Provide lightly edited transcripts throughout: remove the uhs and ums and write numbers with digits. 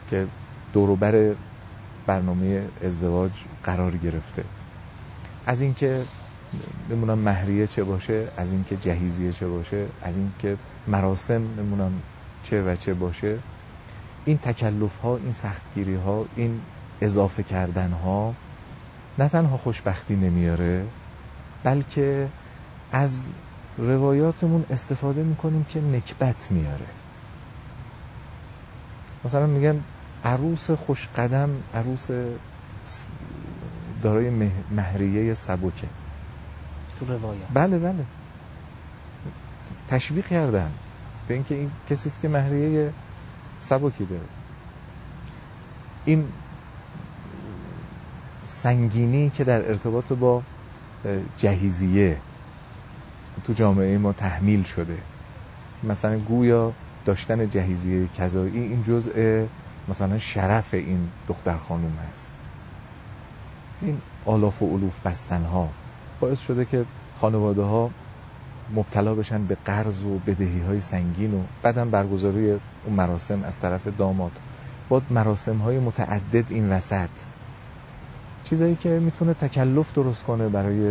که دور و بر برنامه ازدواج قرار گرفته. از اینکه نمونم مهریه چه باشه، از اینکه جهیزیه چه باشه، از اینکه مراسم نمونم چه و چه باشه، این تکلف ها، این سختگیری ها، این اضافه کردن ها نه تنها خوشبختی نمیاره، بلکه از روایاتمون استفاده میکنیم که نکبت میاره. مثلا میگن عروس خوشقدم، عروس دارای مهریه سبکه تو روایات. بله تشویق کردن به اینکه این کسی است که مهریه سبکی داره. این سنگینی که در ارتباط با جهیزیه تو جامعه ما تحمیل شده، مثلا گویا داشتن جهیزیه کذایی این جزء مثلا شرف این دختر خانوم هست. این آلاف و الوف بستن ها باعث شده که خانواده ها مبتلا بشن به قرض و بدهی های سنگین و بعدم برگزاری اون مراسم از طرف داماد با مراسم های متعدد این وسط، چیزایی که میتونه تکلف درست کنه برای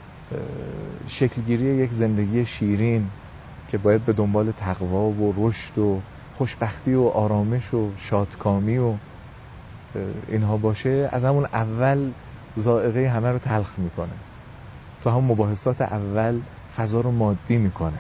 شکلگیری یک زندگی شیرین که باید به دنبال تقوا و رشد و خوشبختی و آرامش و شادکامی و اینها باشه، از همون اول ذائقه همه رو تلخ میکنه. تو هم مباحثات اول فضا رو مادی میکنه.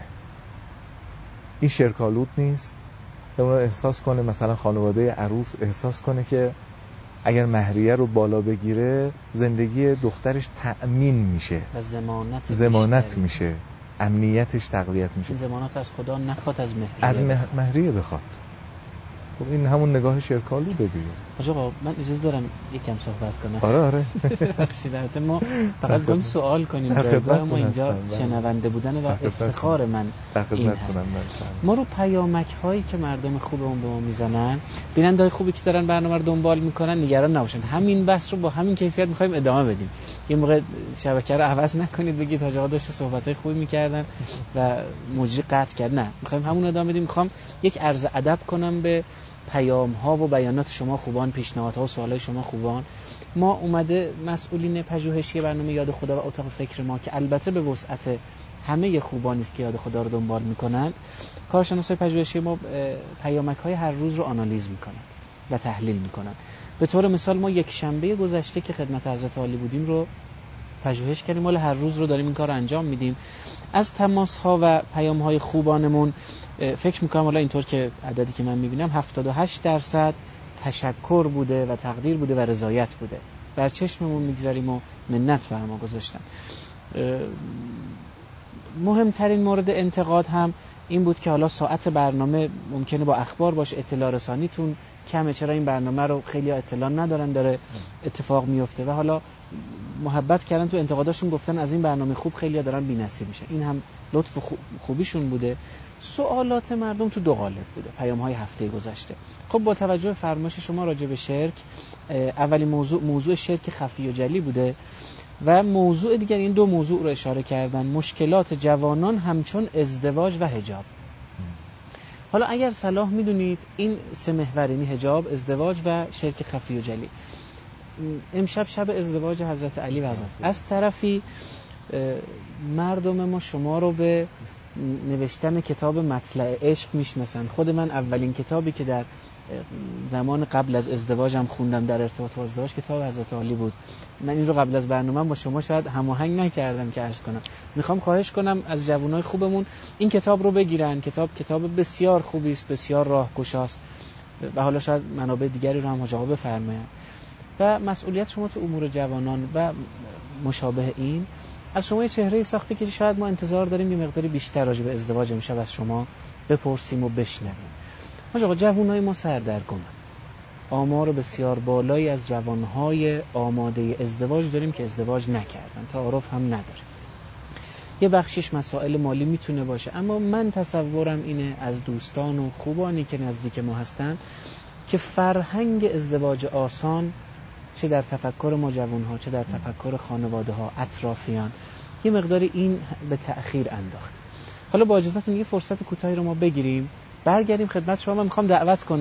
این شرک‌آلود نیست. اون احساس کنه، مثلا خانواده عروس احساس کنه که اگر مهریه رو بالا بگیره زندگی دخترش تأمین میشه و ضمانت میشه، امنیتش تقویت میشه. این ضمانت از خدا نخواد، از مهریه بخواد. خب این همون نگاه شرک‌آلوده دیگه. آقا من اجازه دارم یکم صحبت کنم؟ آره بخشیدت ما فقط گم سوال کنیم. جایگاه ما اینجا شنونده بودن و افتخار من این هست. ما رو پیامک هایی که مردم خوبمون به ما میزنن، بیننده‌های خوبی که دارن برنامه رو دنبال میکنن، نگران نباشن، همین بحث رو با همین کیفیت میخوایم ادامه بدیم. یه موقع شبکه رو عوض نکنید بگید حاج آقا داشت صحبتای خوبی میکردن و مجری قطع کرد. نه، میخوایم همون ادامه بدیم. میخوام یک عرض ادب کنم به پیام ها و بیانات شما خوبان، پیشنهادها و سوالای شما خوبان. ما اومده مسئولین پژوهشی برنامه یاد خدا و اتاق فکر ما که البته به وسعت همه خوبانی است که یاد خدا رو دنبال میکنن، کارشناسای پژوهشی ما پیامک های هر روز رو آنالیز میکنن و تحلیل میکنن. به طور مثال ما یک شنبه گذشته که خدمت حضرت عالی بودیم رو پژوهش کردیم، مال هر روز رو داریم این کار رو انجام میدیم. از تماس ها و پیام های خوبانمون فکر میکنم حالا اینطور که عددی که من میبینم 78% تشکر بوده و تقدیر بوده و رضایت بوده. بر چشممون میگذاریم و منت بر ما گذاشتن. مهمترین مورد انتقاد هم این بود که حالا ساعت برنامه ممکنه با اخبار باشه، اطلاع رسانیتون کمه، چرا این برنامه رو خیلی اطلاع ندارن داره اتفاق میفته. و حالا محبت کردن تو انتقاداشون، گفتن از این برنامه خوب خیلی دارن بی‌نصیب میشن. این هم لطف خوبیشون بوده. سوالات مردم تو دو قالب بوده پیام‌های هفته گذشته. خب با توجه به فرمایش شما راجع به شرک، اولی موضوع شرک خفی و جلی بوده و موضوع دیگر، این دو موضوع رو اشاره کردن، مشکلات جوانان همچون ازدواج و حجاب. حالا اگر صلاح میدونید این سه محور، یعنی حجاب، ازدواج و شرک خفی و جلی، امشب شب ازدواج حضرت علی و حضرت، از طرفی مردم ما شما رو به نوشتن کتاب مطلع عشق میشناسن. خود من اولین کتابی که در زمان قبل از ازدواجم خوندم در ارتباط با ازدواج کتاب حضرت علی بود. من این رو قبل از برنامه با شما شاید هماهنگ نکردم که عرض کنم. میخوام خواهش کنم از جوانای خوبمون این کتاب رو بگیرن. کتاب بسیار خوبی است، بسیار راهگشاست و حالا شاید منابع دیگری رو هم حاج آقا بفرمایند. و مسئولیت شما تو امور جوانان و مشابه این از شما یه چهره ساخته که شاید ما انتظار داریم یه مقداری بیشتر راجع به ازدواج امشب از شما بپرسیم و بشنویم. حاج آقا جوانای ما سردرگمن، آمار بسیار بالایی از جوانهای آماده ازدواج داریم که ازدواج نکردن، تعارف هم نداریم. یه بخشش مسائل مالی میتونه باشه، اما من تصورم اینه از دوستان و خوبانی که نزدیک ما هستن که فرهنگ ازدواج آسان چه در تفکر ما جوانها چه در تفکر خانواده ها اطرافیان یه مقداری این به تأخیر انداخت. حالا با اجازهتون یه فرصت کوتاهی رو ما بگیریم، برگردیم خدمت شما. من میخوام دعوت کنم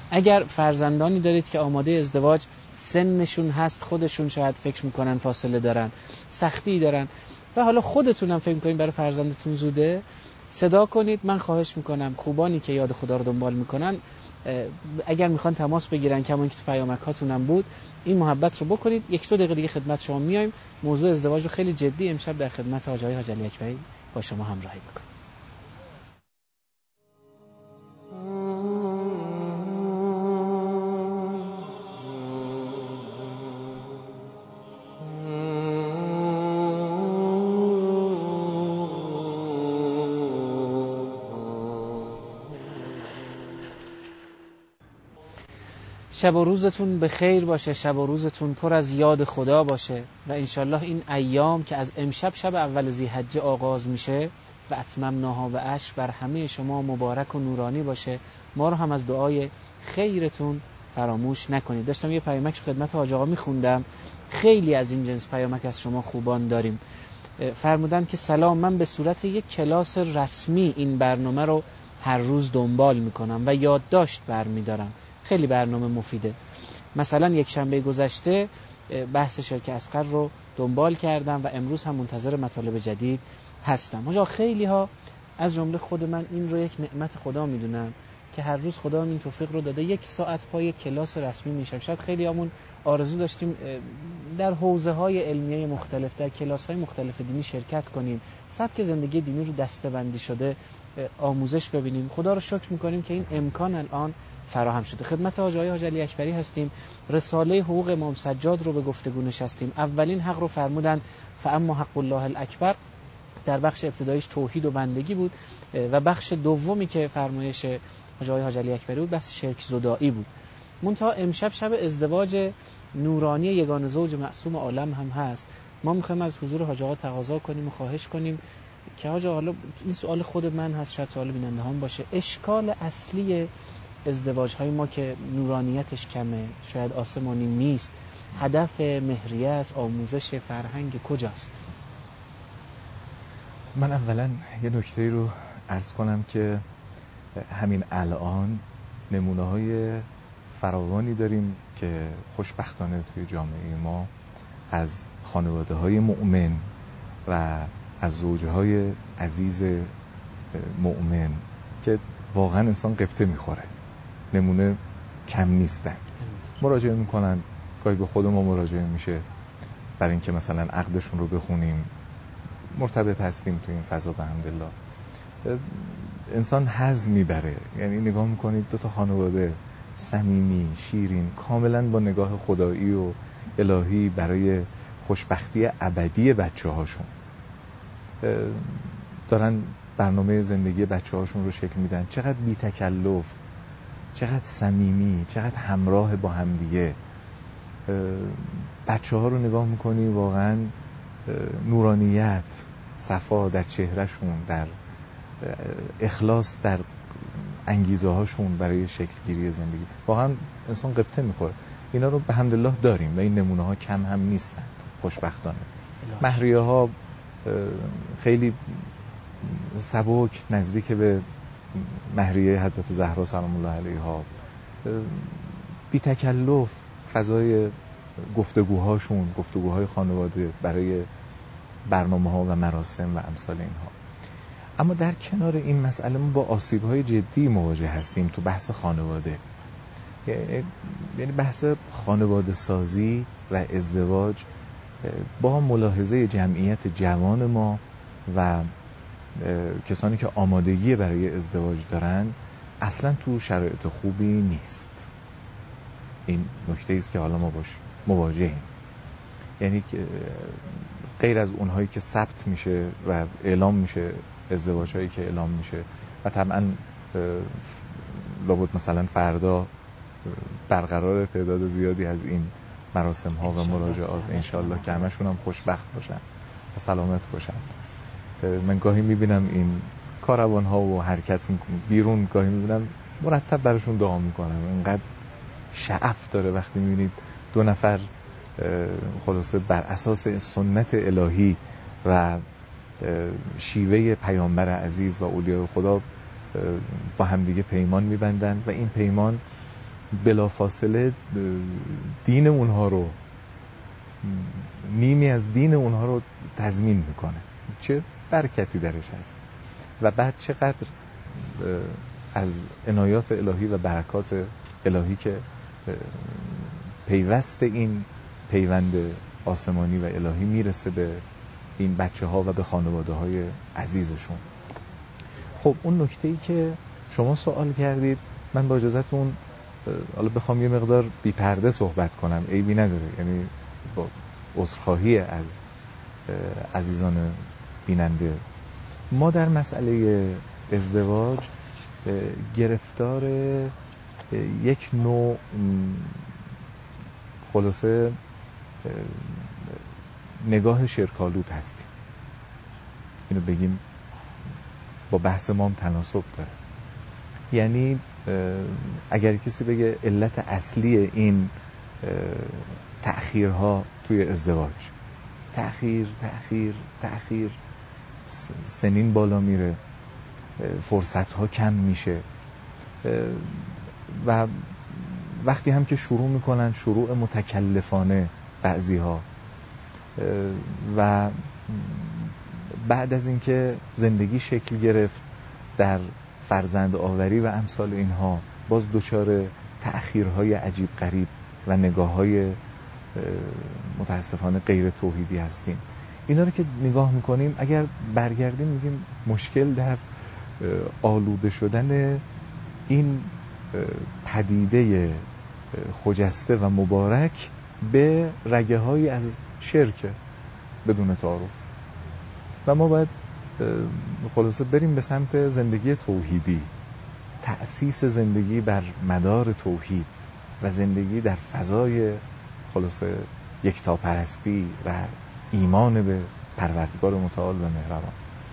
اگر فرزندانی دارید که آماده ازدواج سنشون هست، خودشون شاید فکر میکنن فاصله دارن، سختی دارن و حالا خودتونم فکر میکنید برای فرزندتون زوده، صدا کنید. من خواهش میکنم خوبانی که یاد خدا رو دنبال میکنن اگر میخوان تماس بگیرن، کما که تو پیامک هاتونم بود، این محبت رو بکنید. 1-2 دقیقه دیگه خدمت شما میایم. موضوع ازدواج رو خیلی جدی امشب در خدمت حاج علی اکبری با شما همراهی میکنم. شب و روزتون به خیر باشه، شب و روزتون پر از یاد خدا باشه و انشالله این ایام که از امشب شب اول ذی‌حجه آغاز میشه و اتممناها و عشر بر همه شما مبارک و نورانی باشه. ما رو هم از دعای خیرتون فراموش نکنید. داشتم یه پیامک خدمت حاج آقا میخوندم، خیلی از این جنس پیامک از شما خوبان داریم. فرمودن که سلام، من به صورت یک کلاس رسمی این برنامه رو هر روز دنبال میکنم و یادداشت برمیدارم. خیلی برنامه مفیده. مثلا یک شنبه گذشته بحث شرک اصغر رو دنبال کردم و امروز هم منتظر مطالب جدید هستم. حاجا خیلی ها از جمله خود من این رو یک نعمت خدا میدونن که هر روز خدا این توفیق رو داده 1 ساعت پای کلاس رسمی میشم. شاید خیلی همون آرزو داشتیم در حوزه های علمیه مختلف، در کلاس های مختلف دینی شرکت کنیم، سبک زندگی دینی رو دسته‌بندی شده آموزش ببینیم. خدا رو شکر میکنیم که این امکان الان فراهم شده. خدمت حاج علی اکبری هستیم. رساله حقوق امام سجاد رو به گفتگو نشستیم. اولین حق رو فرمودن فاما حق الله الاکبر، در بخش ابتدایش توحید و بندگی بود و بخش دومی که فرمایش حاج علی اکبری بود بحث شرک زدایی بود. منتها امشب شب ازدواج نورانی یگانه زوج معصوم عالم هم هست. ما میخوایم از حضور حاج آقا تقاضا کنیم و خواهش کنیم که حاج آقا، حالا این سوال خود من هست، شاید سوال بیننده هم باشه، اشکال اصلی ازدواج های ما که نورانیتش کمه، شاید آسمانی نیست، هدف مهریه است، آموزش فرهنگ کجاست؟ من اولا یه نکته رو عرض کنم که همین الان نمونه های فراوانی داریم که خوشبختانه توی جامعه ما از خانواده های مؤمن و از زوجه های عزیز مؤمن که واقعا انسان قبطه میخوره، نمونه کم نیستن. مراجعه میکنن، گاهی به خود ما مراجعه میشه برای اینکه مثلا عقدشون رو بخونیم، مرتبط هستیم تو این فضا به حمدالله. انسان حظ میبره، یعنی نگاه میکنید 2 تا خانواده صمیمی، شیرین، کاملا با نگاه خدایی و الهی برای خوشبختی ابدی بچه هاشون دارن برنامه زندگی بچه هاشون رو شکل میدن. چقدر بی تکلف، چقدر صمیمی، چقدر همراه با همدیگه. بچه ها رو نگاه میکنی واقعا نورانیت، صفا در چهرهشون، در اخلاص در انگیزه هاشون برای شکلگیری زندگی. واقعا انسان قبطه میخوره. اینا رو به حمدالله داریم و این نمونه ها کم هم نیستن خوشبختانه. مهریه ها خیلی سبک، نزدیک به مهریه حضرت زهرا سلام الله علیها، بی تکلف، فضای گفتگوهای خانواده برای برنامه ها و مراسم و امثال اینها. اما در کنار این مسئله ما با آسیب‌های جدی مواجه هستیم تو بحث خانواده. یعنی بحث خانواده سازی و ازدواج با ملاحظه جمعیت جوان ما و کسانی که آمادگی برای ازدواج دارن اصلا تو شرایط خوبی نیست. این نکته است که حالا ما باش مواجهیم. یعنی غیر از اونهایی که ثبت میشه و اعلام میشه، ازدواج هایی که اعلام میشه و طبعا لابد مثلا فردا برقرار تعداد زیادی از این مراسم ها و مراجعات انشالله که همشون هم خوشبخت باشن و سلامت باشن. من گاهی میبینم این کاروان ها و حرکت میکنم بیرون، گاهی میبینم مرتب براشون دعا میکنم. اینقدر شعف داره وقتی میبینید 2 نفر خلاصه بر اساس سنت الهی و شیوه پیامبر عزیز و اولیاء خدا با همدیگه پیمان میبندن و این پیمان بلافاصله دین اونها رو، نیمی از دین اونها رو تضمین میکنه. چه برکتی درش هست و بعد چقدر از عنایات الهی و برکات الهی که پیوست این پیوند آسمانی و الهی میرسه به این بچه ها و به خانواده های عزیزشون. خب اون نکته‌ای که شما سوال کردید، من با اجازهتون حالا بخوام یه مقدار بی پرده صحبت کنم، عیبی نداره، یعنی با عذرخواهی از عزیزان بیننده. ما در مسئله ازدواج گرفتار یک نوع خلاصه نگاه شرک‌آلود هستیم. اینو بگیم با بحث ما هم تناسب داره. یعنی اگر کسی بگه علت اصلی این تأخیرها توی ازدواج، تأخیر، سنین بالا میره، فرصتها کم میشه و وقتی هم که شروع میکنن شروع متکلفانه بعضیها و بعد از اینکه زندگی شکل گرفت در فرزند آوری و امثال اینها باز دچار تأخیرهای عجیب غریب و نگاه‌های متاسفانه غیر توحیدی هستیم. اینا رو که نگاه میکنیم اگر برگردیم میگیم مشکل در آلوده شدن این پدیده خجسته و مبارک به رگه های از شرک بدون تعارف و ما باید خلاصه بریم به سمت زندگی توحیدی، تأسیس زندگی بر مدار توحید و زندگی در فضای خلاصه یکتاپرستی و ایمان به پروردگار متعال و مهربان.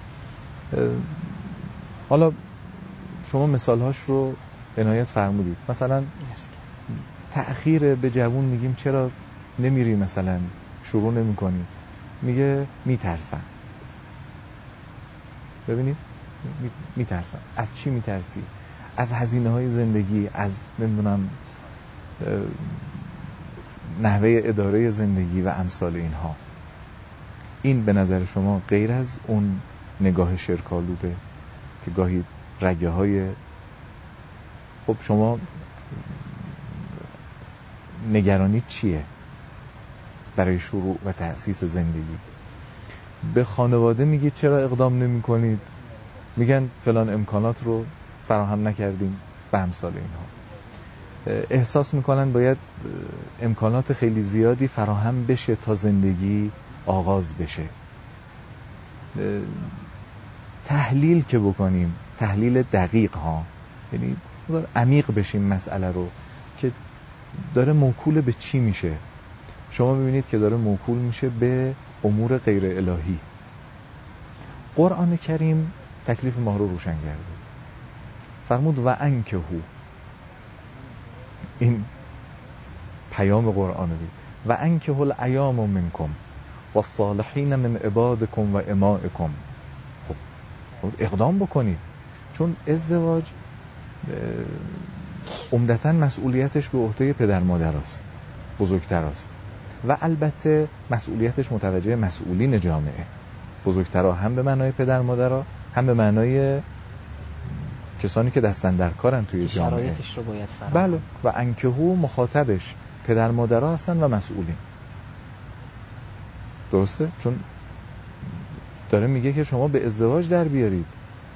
حالا شما مثالهاش رو عنایت فرمودید. مثلا تأخیر به جوون میگیم چرا نمیری مثلا شروع نمی کنی؟ میگه میترسم. ببینید میترسم. از چی میترسی؟ از هزینه های زندگی، از نمیدونم نحوه اداره زندگی و امثال اینها. این به نظر شما غیر از اون نگاه شرک‌آلوده که گاهی رگه های خب شما نگرانی چیه برای شروع و تأسیس زندگی؟ به خانواده میگید چرا اقدام نمی کنید؟ میگن فلان امکانات رو فراهم نکردیم و امثال اینها. احساس میکنن باید امکانات خیلی زیادی فراهم بشه تا زندگی آغاز بشه. تحلیل که بکنیم، تحلیل دقیق ها، یعنی عمیق بشیم مسئله رو که داره موکول به چی میشه. شما میبینید که داره موکول میشه به امور غیر الهی. قرآن کریم تکلیف ما رو روشن کرده. فرمود و انکهو، این پیام قرآن دید، و انکهو الایام منکم و الصالحین من عبادکم و امائکم. خب اقدام بکنید، چون ازدواج عمدتاً مسئولیتش به عهده پدر مادر است، بزرگتر است و البته مسئولیتش متوجه مسئولین جامعه، بزرگترها، هم به معنای پدر مادرها هم به معنای کسانی که دستن در کارن توی جامعه. شرایطش رو باید فراهم. بله، و انکهو مخاطبش پدر مادرها هستن و مسئولین. درسته؟ چون داره میگه که شما به ازدواج در بیارید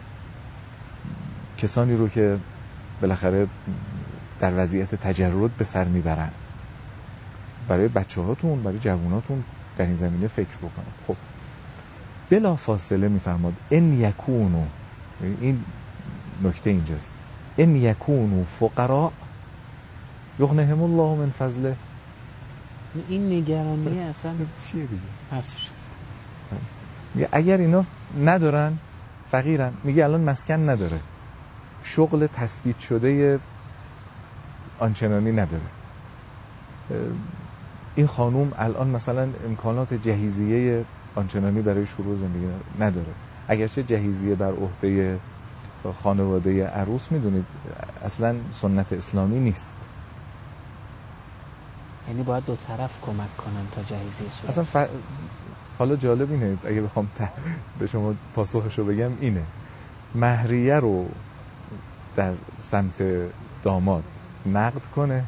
کسانی رو که بالاخره در وضعیت تجرد به سر میبرن. برای بچه هاتون، برای جواناتون در این زمینه فکر بکنید. خب بلا فاصله میفرماد ان یکونو، این نکته اینجاست، ان یکونو فقراء یغنیهم الله من فضله. این نگرانی اصلا چیه دیگه؟ حذف شد. میگه اگر اینا ندارن، فقیرن، میگه الان مسکن نداره، شغل تثبیت شده آنچنانی نداره، این خانوم الان مثلا امکانات جهیزیه آنچنانی برای شروع زندگی نداره. اگرچه جهیزیه بر عهده خانواده عروس میدونید اصلا سنت اسلامی نیست، یعنی باید دو طرف کمک کنن تا جهیزیه صورت. اصلا حالا جالب اینه، اگه بخوام به شما پاسخشو بگم اینه، مهریه رو در سمت داماد نقد کنه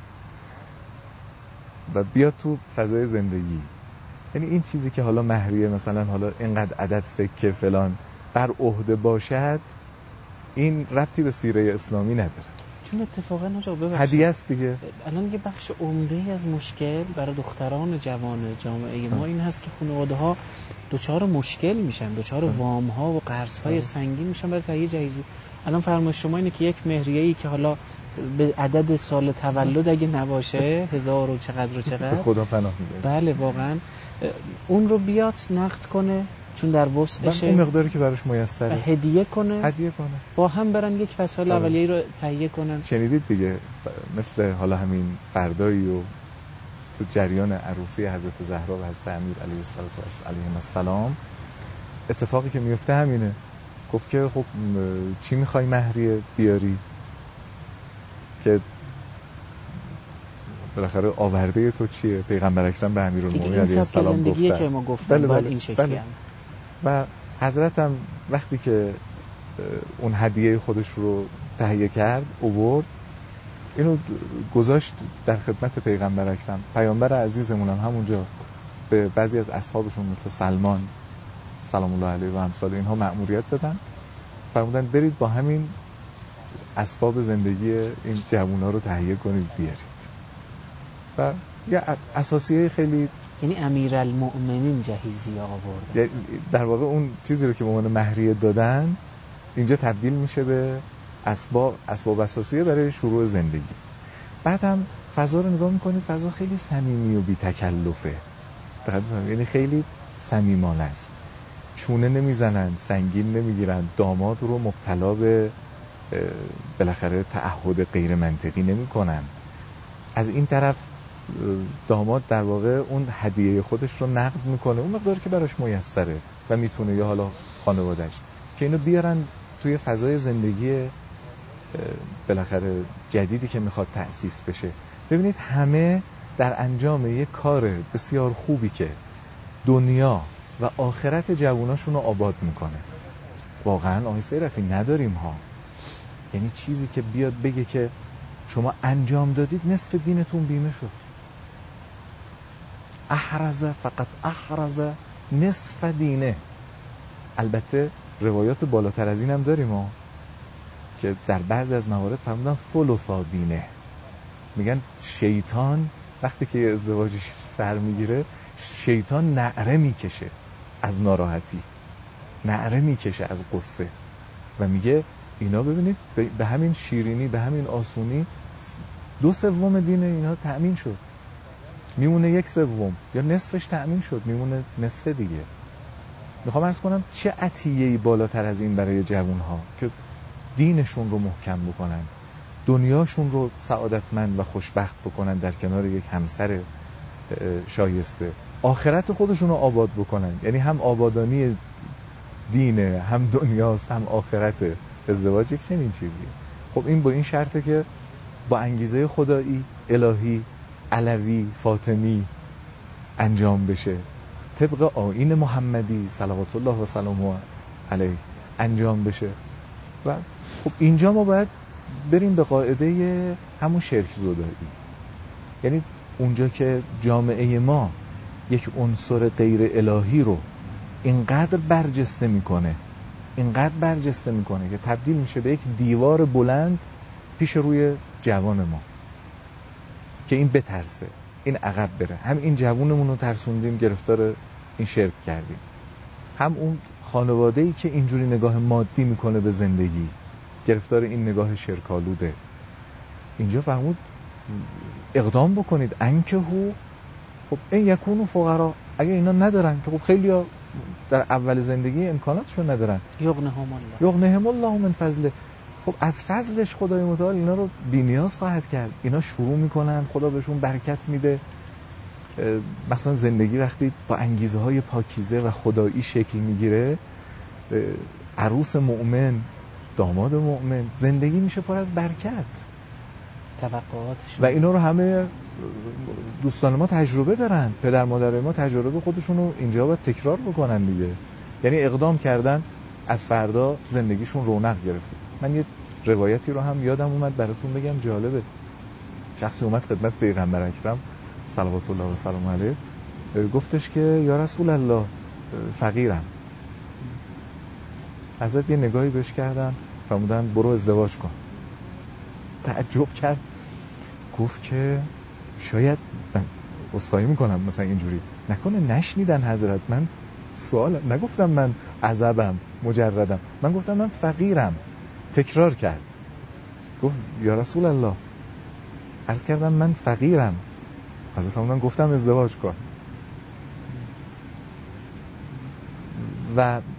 و بیاد تو فضای زندگی. یعنی این چیزی که حالا مهریه مثلا حالا اینقدر عدد سکه فلان بر عهده باشد، این ربطی به سیره اسلامی نداره، چون اتفاقا هدیه است دیگه. الان یه بخش عمده‌ای از مشکل برای دختران جوان جامعه ما این هست که خانواده‌ها دچار مشکل میشن، دچار وام‌ها و قرض‌های سنگین میشن برای تهیه جهیزیه. الان فرمایش شما اینه که یک مهریه‌ای که حالا به عدد سال تولد اگه نباشه 1000 و چقدر و چقدر، به خدا پناه میبره. بله واقعا اون رو بیاد نقد کنه چون در وسعشه، اون مقداری که براش میسره هدیه کنه با هم برن یک وسایل اولیه‌ای رو تهیه کنن. شنیدید دیگه مثل حالا همین فردایی و تو جریان عروسی حضرت زهرا و حضرت امیر علیه السلام اتفاقی که میفته همینه. گفت که خب چی میخوای مهریه بیاری که بالاخره آورده تو چیه؟ پیغمبر اکرم به امیرالمومنین علیه السلام گفتن که ما گفتن باید این شکلی هم. و حضرت هم وقتی که اون هدیه خودش رو تهیه کرد آورد، اینو گذاشت در خدمت پیغمبر اکرم. پیامبر عزیزمون هم همونجا به بعضی از اصحابشون مثل سلمان سلام الله علیه و امثال اینها مأموریت دادن، فرمودن برید با همین اسباب زندگی این جوونا رو تهیه کنید بیارید. و یه اساسیه خیلی، یعنی امیرالمؤمنین جهیزیه آورد، در واقع اون چیزی رو که به عنوان مهریه دادن اینجا تبدیل میشه به اسباب اساسیه برای شروع زندگی. بعد هم فضا رو نگاه میکنید، فضا خیلی صمیمی و بی تکلفه، یعنی خیلی صمیمانه است، چونه نمیزنن، سنگین نمیگیرن، داماد رو مبتلا به بالاخره تعهد غیر منطقی نمیکنن. از این طرف داماد در واقع اون هدیه خودش رو نقد میکنه اون مقداری که براش میسره و میتونه، یا حالا خانواده‌اش، که اینو بیارن توی فضای زندگی بالاخره جدیدی که میخواد تأسیس بشه. ببینید همه در انجام یک کار بسیار خوبی که دنیا و آخرت جواناشون رو آباد میکنه. واقعا آقای سیرفی نداریم ها، یعنی چیزی که بیاد بگه که شما انجام دادید نصف دینتون بیمه شد. فقط احرز نصف دینه. البته روایات بالاتر از این هم داریم ها، که در بعضی از موارد فرمودن ثلثا دینه. میگن شیطان وقتی که ازدواجش سر میگیره، شیطان نعره میکشه از ناراحتی، نعره میکشه از قصه و میگه اینا ببینید به همین شیرینی، به همین آسونی 2/3 دین اینا تأمین شد، میمونه 1/3 یا نصفش تأمین شد، میمونه نصف دیگه. میخوام عرض کنم چه عطیه‌ای بالاتر از این برای جوانها که دینشون رو محکم بکنن، دنیاشون رو سعادتمند و خوشبخت بکنن در کنار یک همسر شایسته، آخرت خودشون رو آباد بکنن. یعنی هم آبادانی دینه، هم دنیاست، هم آخرت. ازدواج یک چنین چیزیه. خب این با این شرطه که با انگیزه خدایی، الهی، علوی، فاطمی انجام بشه، طبق آیین محمدی صلوات الله و سلامه علیه انجام بشه. و خب اینجا ما باید بریم به قاعده همون شرک زدایی. یعنی اونجا که جامعه ما یک عنصر غیر الهی رو اینقدر برجسته میکنه که تبدیل میشه به یک دیوار بلند پیش روی جوان ما که این بترسه، این عقب بره. هم این جوانمون رو ترسوندیم، گرفتار این شرک کردیم، هم اون خانواده‌ای که اینجوری نگاه مادی میکنه به زندگی، گرفتار این نگاه شرک‌آلوده. اینجا فرمود اقدام بکنید انکهو. خب این یکونو فقرا، اگه اینا ندارن که خب خیلی‌ها در اول زندگی امکاناتشون ندارن، یغنیهم الله من فضله. خب از فضلش خدای متعال اینا رو بی‌نیاز خواهد کرد. اینا شروع میکنن، خدا بهشون برکت میده. مثلا زندگی وقتی با انگیزه های پاکیزه و خدایی شکل میگیره، عروس مؤمن، داماد مؤمن، زندگی میشه پر از برکت. توقعاتشون و اینا رو همه دوستان ما تجربه دارن، پدر مادر ما تجربه خودشونو اینجا باید تکرار بکنن دیگه. یعنی اقدام کردن، از فردا زندگیشون رونق گرفته. من یه روایتی رو هم یادم اومد براتون بگم، جالبه. شخصی اومد خدمت پیغمبر اکرم صلوات الله و سلام علیه، گفتش که یا رسول الله فقیرم. حضرت یه نگاهی بهش کردن، فرمودن برو ازدواج کن. تعجب کرد، گفت که شاید عذرخواهی میکنم مثلا اینجوری نکنه نشنیدن حضرت، من سوال نگفتم، من عزبم مجردم، من گفتم من فقیرم. تکرار کرد، گفت یا رسول الله، عرض کردم من فقیرم. حضرت فرمودن گفتم ازدواج کن. و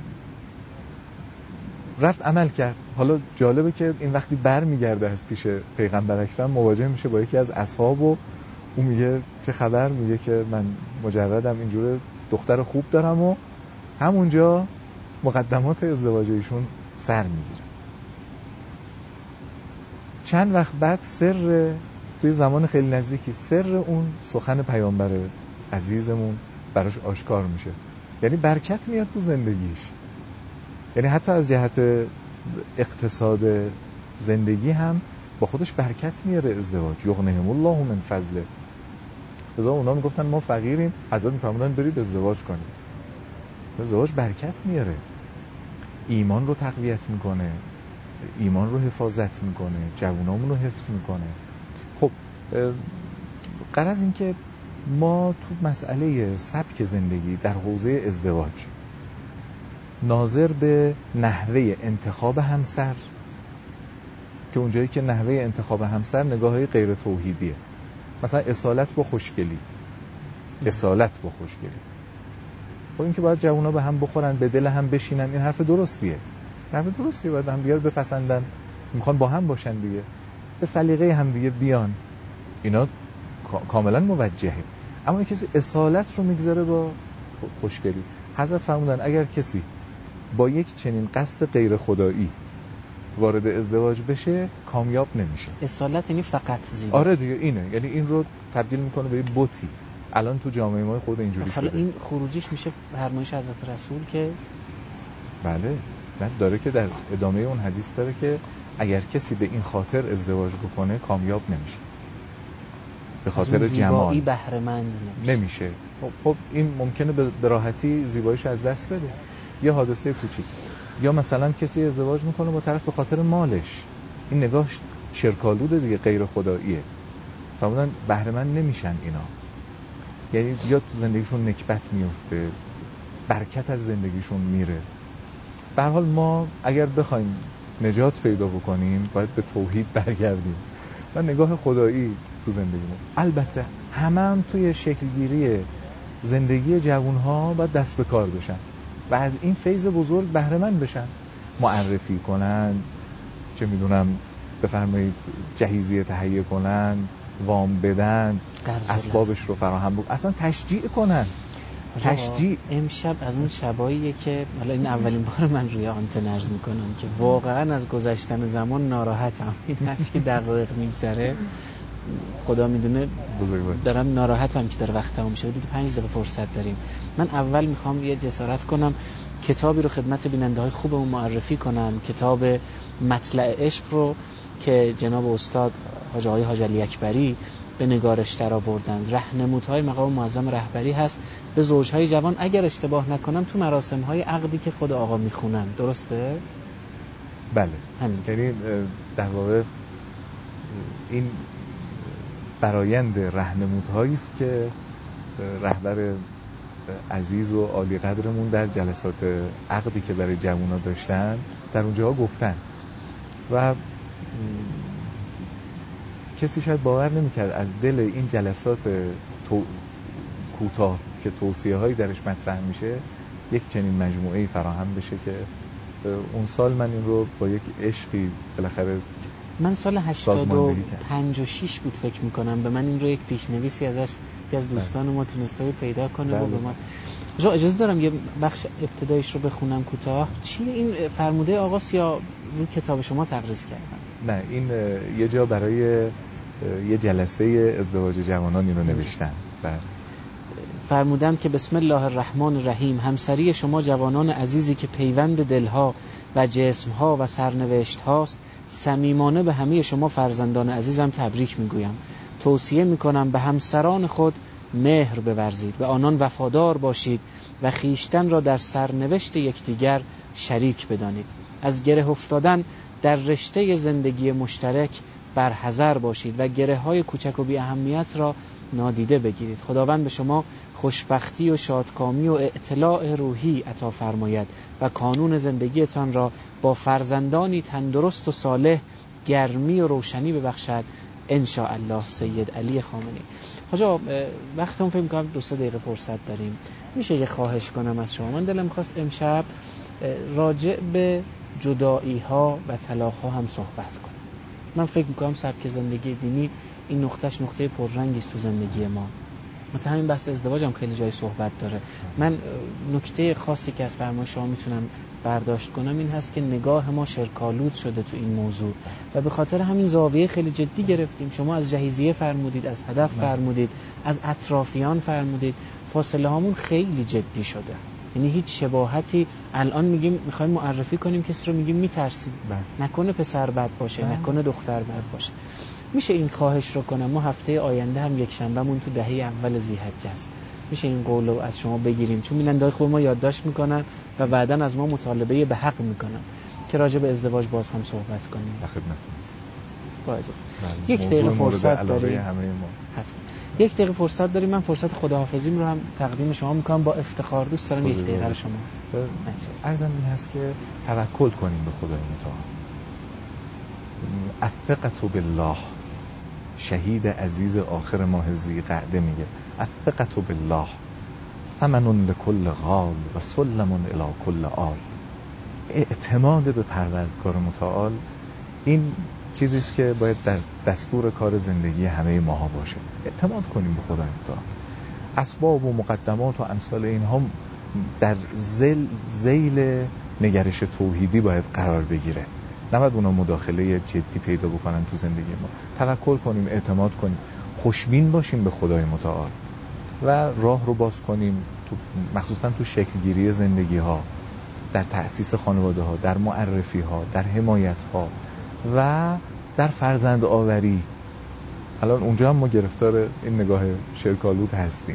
رفت عمل کرد. حالا جالبه که این وقتی بر میگرده از پیش پیغمبر اکرم مواجه میشه با یکی از اصحاب و اون میگه چه خبر؟ میگه که من مجردم، اینجوره دختر خوب دارم و همونجا مقدمات ازدواج ایشون سر میگیره. چند وقت بعد توی زمان خیلی نزدیکی سر اون سخن پیامبر عزیزمون براش آشکار میشه. یعنی برکت میاد تو زندگیش، یعنی حتی از جهت اقتصاد زندگی هم با خودش برکت میاره ازدواج. یغنیهم الله من فضله. بذار اونا میگفتن ما فقیریم، حضرت میفرمودن برید ازدواج کنید. ازدواج برکت میاره، ایمان رو تقویت میکنه، ایمان رو حفاظت میکنه، جوانامون رو حفظ میکنه. خب غرض این که ما تو مسئله سبک زندگی در حوزه ازدواج ناظر به نحوه انتخاب همسر، که اونجایی که نحوه انتخاب همسر نگاهی غیر توحیدیه، مثلا اصالت با خوشگلی، اصالت با خوشگلی. خب این که باید جوونا به هم بخورن، به دل هم بشینن، این حرف درستیه، حرف درستیه، باید هم دیگه رو بپسندن، میخوان با هم باشن دیگه، به سلیقه هم دیگه بیان، اینا کاملا موجهه. اما کسی اصالت رو میگذاره با خوشگلی. حضرت فرمودن اگر کسی با یک چنین قصد غیر خدایی وارد ازدواج بشه کامیاب نمیشه. اصالت یعنی فقط زیبا. آره دیگه اینه، یعنی این رو تبدیل میکنه به بتی. الان تو جامعه ما خود اینجوری شده. حالا این خروجیش میشه فرمایش حضرت رسول که بله، داره که در ادامه اون حدیث داره که اگر کسی به این خاطر ازدواج بکنه کامیاب نمیشه، به خاطر جمال بهره مند نمیشه. خب این ممکنه به راحتی زیباییش از دست بده. یه حادثه کوچیک، یا مثلا کسی ازدواج میکنه با طرف به خاطر مالش، این نگاهش شرک‌آلوده دیگه، غیر خداییه، فرمودن بهره مند نمیشن اینا. یعنی یا تو زندگیشون نکبت میفته، برکت از زندگیشون میره. به هر حال ما اگر بخوایم نجات پیدا بکنیم باید به توحید برگردیم و نگاه خدایی تو زندگیمون. البته هم توی شکلگیری زندگی جوانها باید دست به کار بشن و از این فیض بزرگ بهره مند بشن، معرفی کنن، چه میدونم بفرمایید جهیزیه تهیه کنن، وام بدن، اسبابش رو فراهم بکنن، اصلا تشجیع کنن. تشجیع. امشب از اون شباییه که حالا این اولین بار من روی آنتن عرض میکنم که واقعا از گذشتن زمان ناراحتم. این هرچی که دقایق میگذره خدا میدونه دارم ناراحتم که داره وقت تموم شده. 5 دقیقه فرصت داریم. من اول میخوام یه جسارت کنم، کتابی رو خدمت بیننده های خوبمون معرفی کنم، کتاب مطلع عشق رو که جناب استاد حاج آقای حاج علی اکبری به نگارش در آوردن. راهنمودهای مقام معظم رهبری هست به زوجهای جوان، اگر اشتباه نکنم تو مراسم‌های عقدی که خود آقا میخونن، درسته؟ بله همین. یعنی در واقع این فرایند راهنمودهایی است که رهبر عزیز و عالی قدرمون در جلسات عقدی که برای جوونا داشتن در اونجاها گفتن و کسی شاید باور نمی‌کرد از دل این جلسات کوتاه که توصیه‌هایی درش مطرح میشه یک چنین مجموعه‌ای فراهم بشه که اون سال من این رو با یک عشقی بالاخره من سال 85 و 6 بود فکر میکنم، به من این رو یک پیشنویسی ازش که از دوستان ما تونسته پیدا کنه و به ما اجازه دارم یه بخش ابتدایش رو بخونم کوتاه. چیه این فرموده آقاست یا رو کتاب شما تقریض کردن؟ نه، این یه جا برای یه جلسه ازدواج جوانان اینو نوشتن. فرمودند که بسم الله الرحمن الرحیم، همسری شما جوانان عزیزی که پیوند دلها و جسمها و سرنوشت هاست، صمیمانه به همه شما فرزندان عزیزم تبریک میگویم. توصیه میکنم به همسران خود مهر بورزید، به آنان وفادار باشید و خیشتن را در سرنوشت یکدیگر شریک بدانید. از گره افتادن در رشته زندگی مشترک برحذر باشید و گره های کوچک و بی اهمیت را نادیده بگیرید. خداوند به شما خوشبختی و شادکامی و اطلاع روحی عطا فرماید و کانون زندگیتان را با فرزندانی تندرست و صالح گرمی و روشنی ببخشد ان شاء الله. سید علی خامنه‌ای. حاجا وقتمون فکر می‌کنم 2-3 دقیقه فرصت داریم، میشه یه خواهش کنم از شما؟ من دلم خواست امشب راجع به جدایی‌ها و طلاق‌ها هم صحبت کنم. من فکر می‌کنم سبک زندگی دینی این نقطهش نقطه پررنگی است تو زندگی ما. مثلا همین بحث ازدواج هم خیلی جای صحبت داره. من نکته خاصی که از فرمان شما میتونم برداشت کنم این هست که نگاه ما شرکالود شده تو این موضوع و به خاطر همین زاویه خیلی جدی گرفتیم. شما از جهیزیه فرمودید، از هدف فرمودید، از اطرافیان فرمودید. فاصله هامون خیلی جدی شده. یعنی هیچ شباهتی الان میگیم میخوایم معرفی کنیم کسی رو میگیم میترسیم، نکنه پسر بد باشه، نکنه دختر بد باشه. میشه این خواهش رو کنم؟ ما هفته آینده هم یک شنبهمون تو دهه اول ذی‌حجه است. میشه این قول رو از شما بگیریم؟ چون بیننده‌های خوب ما یادداشت میکنن و بعداً از ما مطالبه به حق میکنن که راجع به ازدواج باز هم صحبت کنیم. خدمتتون است. با اجازه. یک دقیقه فرصت داریم. حتما. یک دقیقه فرصت داریم. من فرصت خداحافظیم رو هم تقدیم شما میکنم با افتخار. دوست دارم یک دقیقه رو شما. عرضم این هست که توکل کنیم به خدای متعال. الثقة بالله. شهید عزیز آخر ماه ذی‌قعده میگه الثقة بالله ثمن لكل غال و سلم الی کل آل. اعتماد به پروردگار متعال این چیزیست که باید در دستور کار زندگی همه ماها باشه. اعتماد کنیم به خدای متعال. اسباب و مقدمات و امثال اینها در ذیل نگرش توحیدی باید قرار بگیره. نباید اونا مداخله جدی پیدا بکنن تو زندگی ما. توکل کنیم، اعتماد کنیم، خوشبین باشیم به خدای متعال و راه رو باز کنیم مخصوصا تو شکلگیری زندگی ها، در تأسیس خانواده ها، در معرفی ها، در حمایت ها و در فرزند آوری. الان اونجا هم ما گرفتار این نگاه شرکالود هستیم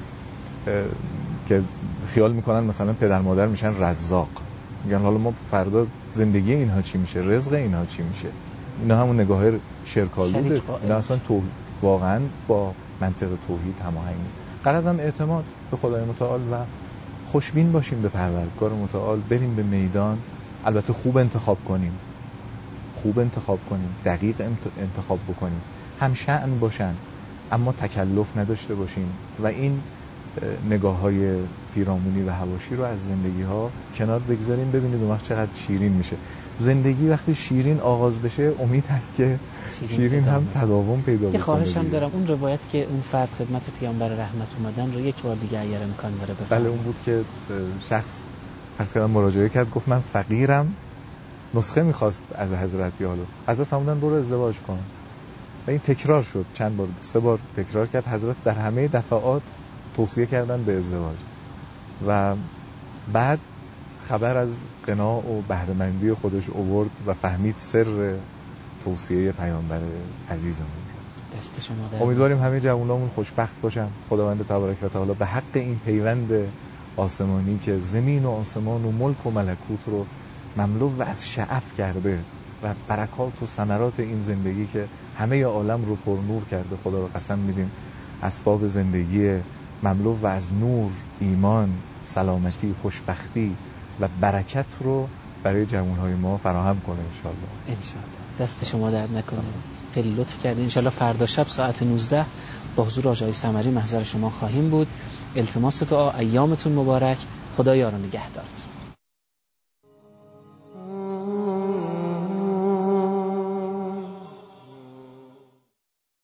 که خیال میکنن مثلا پدر مادر میشن رزاق، میگن حالا ما فردا زندگی اینها چی میشه، رزق اینها چی میشه. اینا همون نگاه شرکالوده. اینا اصلا واقعا با منطق توحید هماهنگ نیست. غرضم اعتماد به خدای متعال و خوشبین باشیم به پروردگار متعال. بریم به میدان، البته خوب انتخاب کنیم، دقیق انتخاب بکنیم، هم شأن باشن اما تکلف نداشته باشیم و این نگاه‌های پیرامونی و حواشی رو از زندگی‌ها کنار بگذاریم. ببینید اون وقت چقدر شیرین میشه زندگی. وقتی شیرین آغاز بشه امید هست که شیرین هم تداوم پیدا بکنه. یه خواهشم دارم، اون روایت که اون فرد خدمت پیامبر رحمت اومدن رو یک بار دیگه اگر امکان داره بفرمایید. بله، اون بود که شخص عرض کردم مراجعه کرد، گفت من فقیرم، نسخه می‌خواست از حضرت یالو. حضرت فرمودن برو ازدواج کن و این تکرار شد چند بار، 3 بار تکرار کرد. حضرت در همه دفعات توصیه کردن به ازدواج و بعد خبر از قناع و بهره‌مندی خودش آورد و فهمید سر توصیه پیامبر عزیزمون. دست شما در. امیدواریم همه جوانامون خوشبخت باشن. خداوند تبارک و تعالی به حق این پیوند آسمانی که زمین و آسمان و ملک و ملکوت رو مملو و از شعف کرده و برکات و ثمرات این زندگی که همه عالم رو پر نور کرده، خدا رو قسم میدیم اسباب زندگی مملو و از نور، ایمان، سلامتی، خوشبختی و برکت رو برای جوانهای ما فراهم کنه انشالله. دست شما درد نکنه. خیلی لطف کردین. انشالله فردا شب ساعت 19 با حضور آقای سمری محضر شما خواهیم بود. التماس دعا، ایامتون مبارک. خدا یار و نگهدارتون.